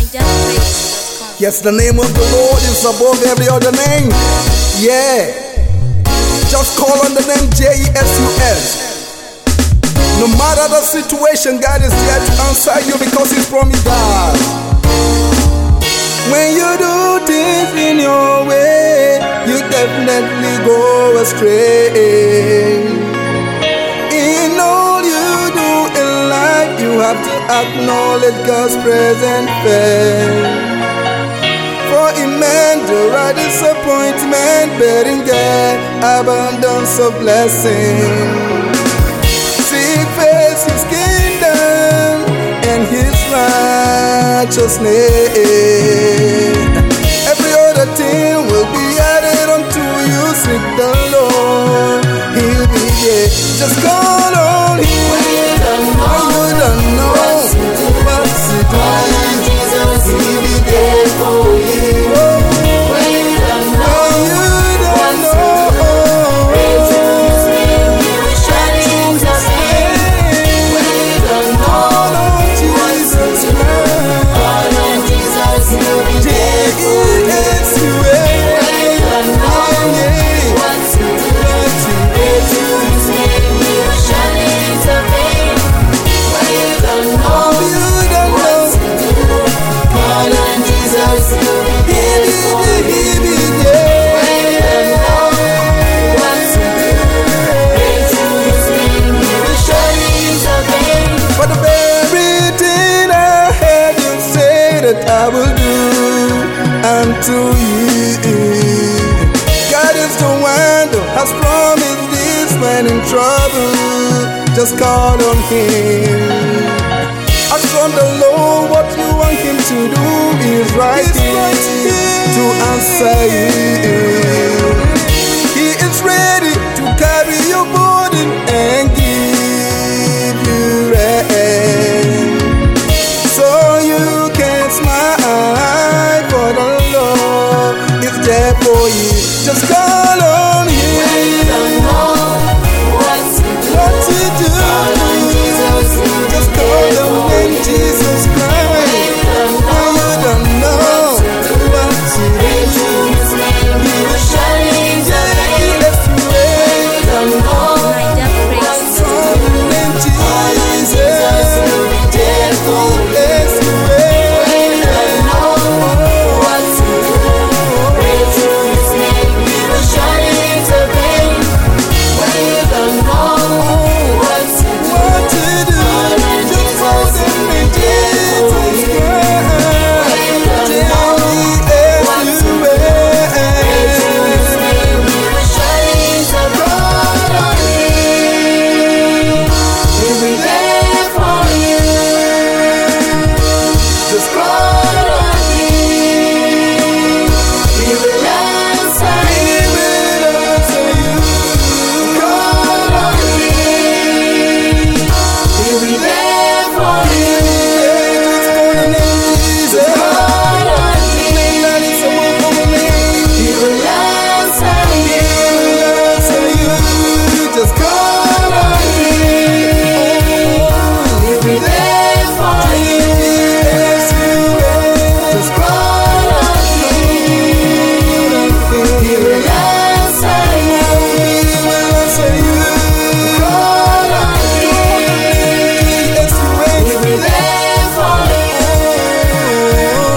NigerPraise.com. Yes, the name of the Lord is above every other name. Yeah. Just call on the name Jesus. No matter the situation, God is there to answer you because He's promised God. When you do things in your way, you definitely go astray. In all you do in life, you have to acknowledge God's present faith. For in man there are disappointment, but in God abundance of blessing. Seek first His kingdom and His righteousness. Every other thing will be added unto you. Seek the Lord, He'll be there. Just call on Him when you don't know what to do. Call on Jesus, He'll be there for you. When you don't know what to do, pray to His name, He will shine His face. When you don't know what to do, call on Jesus, He'll be there for you. When you don't know what to do, pray to His name, He will shine His face. When you don't know what to do, call on Jesus, He'll be there for you. When you don't know what to do, pray to His name, He will shine His face. For the very thing I heard you say that I will do unto you. God is the one who has promised this when in trouble. Just call on Him. Ask from the Lord what you want Him to do. He is right here to answer you. He is ready to carry your burden and give you rest. So you can smile, for the Lord is there for you. Just call on Him. When you don't know what to do, call on Jesus. Just call on the name Jesus Christ. When you don't know what to do, He will shine His face. When you don't know what to do, call on Jesus. He'll be there for you. When you don't know what to do, pray to His name, He will shine His face. When you don't know what to do, call on Jesus. He'll be there for you. When you don't know what to do, pray to His name, He will shine His face. Call on Him, He'll be there for you. Just call on Him, He will answer you. Call on Him, He'll be there for you. Just call on Him, He will answer you. Just call on Him, He'll be there for you. Just call on Him, He will answer you. Call on Him, He'll be there for you.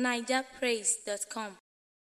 nigerpraise.com.